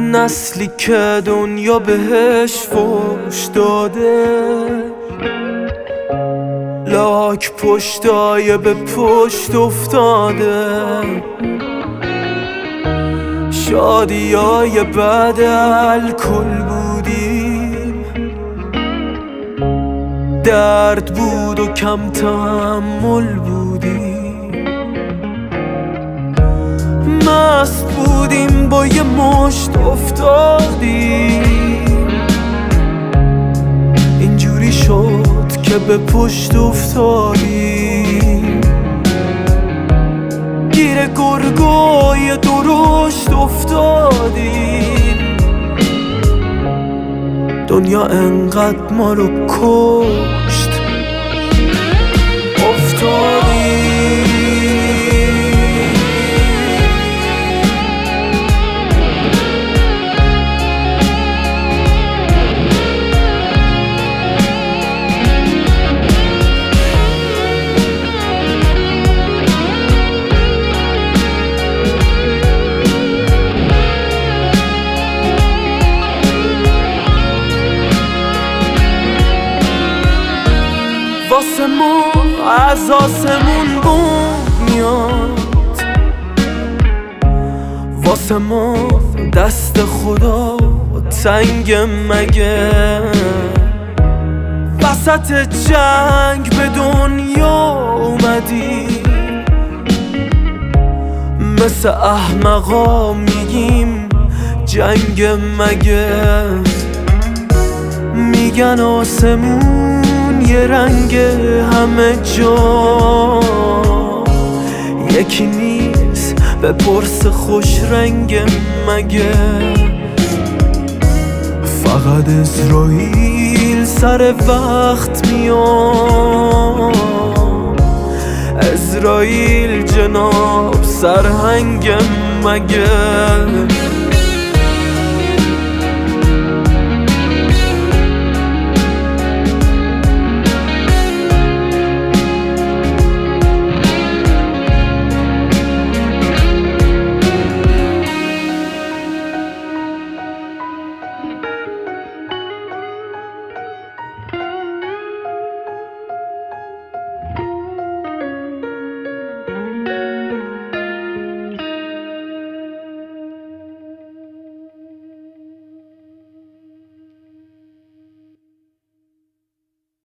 نسلی که دنیا بهش فوش داده، لاک پشتای به پشت افتاده، شادیای بعد الکل بودیم، درد بود و کم تحمل بودیم، مست بودیم با یه مشت افتادیم، اینجوری شد که به پشت افتادیم، گیر گرگای درشت افتادیم، دنیا انقدر ما رو کشت افتادیم. واسه ما از آسمون بوم میاد، واسه ما دست خدا تنگ مگه، وسط جنگ به دنیا اومدی، مثل احمقا میگیم جنگ مگه، میگن آسمون یه رنگ همه جا یکی نیست، به پرس خوش رنگ مگه، فقط اسرائیل سر وقت میاد، اسرائیل جناب سرهنگ مگه.